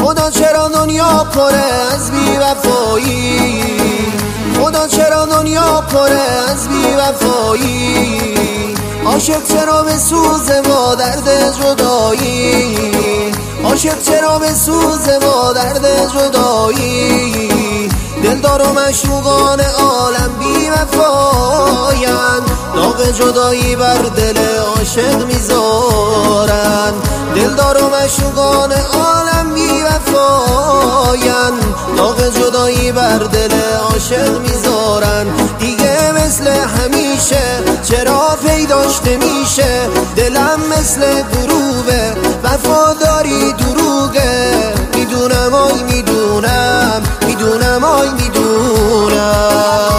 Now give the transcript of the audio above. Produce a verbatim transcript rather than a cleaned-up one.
خدا چرا دنیا پره از بی وفایی، خدا چرا دنیا پره از بی وفایی. عاشق چرا به سوزه با درد جدایی، عاشق چرا به سوزه با درد جدایی. دلدار و معشوقان عالم بی وفایند، داغ جدایی بر دل عاشق میذارن. دلدار و معشوقان عالم بی وفایند، داغ جدایی بر دل عاشق میذارن. دیگه مثل همیشه چرا پیداش نمیشه، دلم مثل دروغه وفاداری دروغه. میدونم آی میدونم، میدونم آی میدونم.